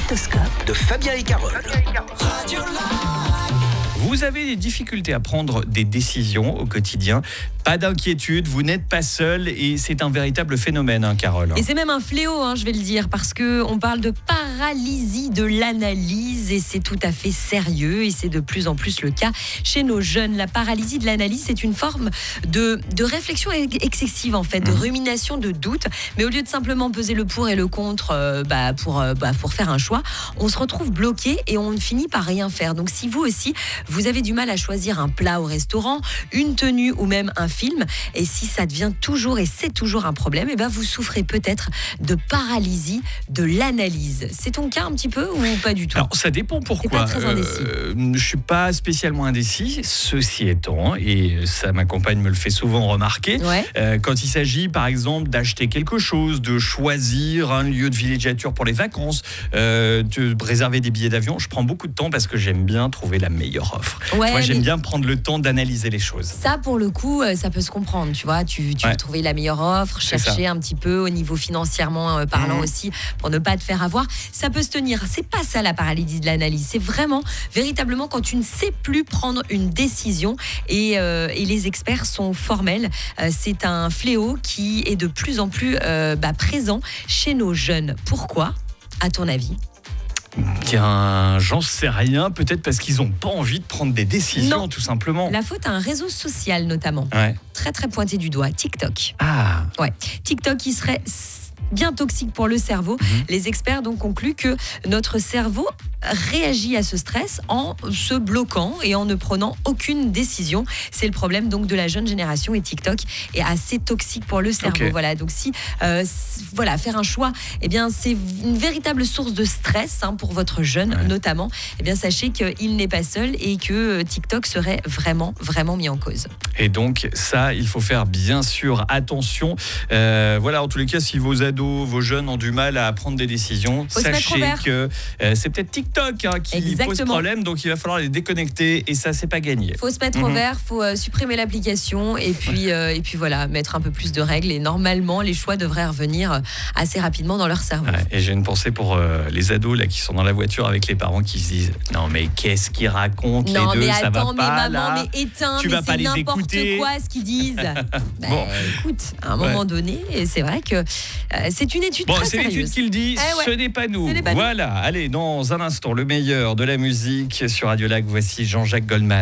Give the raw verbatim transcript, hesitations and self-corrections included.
L'autoscope de Fabien et Carole. Vous avez des difficultés à prendre des décisions au quotidien. Pas d'inquiétude, vous n'êtes pas seul et c'est un véritable phénomène, hein, Carole. Et c'est même un fléau, hein, je vais le dire, parce qu'on parle de paralysie de l'analyse et c'est tout à fait sérieux et c'est de plus en plus le cas chez nos jeunes. La paralysie de l'analyse, c'est une forme de, de réflexion excessive, en fait, de Mmh. rumination, de doute. Mais au lieu de simplement peser le pour et le contre euh, bah, pour, euh, bah, pour faire un choix, on se retrouve bloqué et on ne finit par rien faire. Donc si vous aussi, vous avez du mal à choisir un plat au restaurant, une tenue ou même un film, et si ça devient toujours, et c'est toujours un problème, et ben vous souffrez peut-être de paralysie de l'analyse. C'est ton cas un petit peu ou pas du tout? Alors, ça dépend pourquoi. T'es pas très indécis. Euh, je suis pas spécialement indécis, ceci étant, et ça, ma compagne me le fait souvent remarquer, Ouais. euh, quand il s'agit, par exemple, d'acheter quelque chose, de choisir un lieu de villégiature pour les vacances, euh, de réserver des billets d'avion, je prends beaucoup de temps parce que j'aime bien trouver la meilleure offre. Ouais, Moi, j'aime mais- bien prendre le temps d'analyser les choses. Ça, pour le coup, euh, ça peut se comprendre, tu vois. Tu, tu Ouais. veux trouver la meilleure offre, C'est chercher un petit peu au niveau financièrement euh, parlant Mmh. aussi, pour ne pas te faire avoir. Ça peut se tenir. C'est pas ça la paralysie de l'analyse. C'est vraiment, véritablement, quand tu ne sais plus prendre une décision. Et, euh, et les experts sont formels. Euh, c'est un fléau qui est de plus en plus euh, bah, présent chez nos jeunes. Pourquoi, à ton avis? Tiens, j'en sais rien, peut-être parce qu'ils n'ont pas envie de prendre des décisions, Non. tout simplement. La faute à un réseau social, notamment. Ouais. Très, très pointé du doigt. TikTok. Ah, Ouais, TikTok qui serait bien toxique pour le cerveau. Mhm. Les experts donc concluent que notre cerveau réagit à ce stress en se bloquant et en ne prenant aucune décision. C'est le problème donc de la jeune génération et TikTok est assez toxique pour le cerveau. Ok. Voilà, donc si euh, s- voilà, faire un choix, eh bien c'est une véritable source de stress hein, pour votre jeune Ouais. notamment. Eh bien sachez qu'il n'est pas seul et que euh, TikTok serait vraiment vraiment mis en cause. et donc ça, il faut faire bien sûr attention. Euh, voilà, en tous les cas, si vos ados, vos jeunes ont du mal à prendre des décisions, Faut se mettre au sachez vert. que euh, c'est peut-être TikTok hein, qui Exactement. pose problème, donc il va falloir les déconnecter et ça, c'est pas gagné. Faut se mettre au Mhm. vert, faut euh, supprimer l'application et puis euh, et puis voilà, mettre un peu plus de règles et normalement les choix devraient revenir euh, assez rapidement dans leur cerveau. Ouais, et j'ai une pensée pour euh, les ados là qui sont dans la voiture avec les parents qui se disent non mais qu'est-ce qu'ils racontent Non les deux, mais ça va attends, mais pas maman, là. mais éteins, Tu mais vas pas c'est les n'importe écouter. quoi ce qu'ils disent. Bah, Bon. écoute, à un moment Ouais. donné, c'est vrai que euh, c'est une étude Bon, très c'est l'étude sérieuse. qui le dit, Eh ouais. ce n'est pas nous. Ce n'est pas nous. Voilà, allez, dans un instant, le meilleur de la musique sur Radio Lac, voici Jean-Jacques Goldman.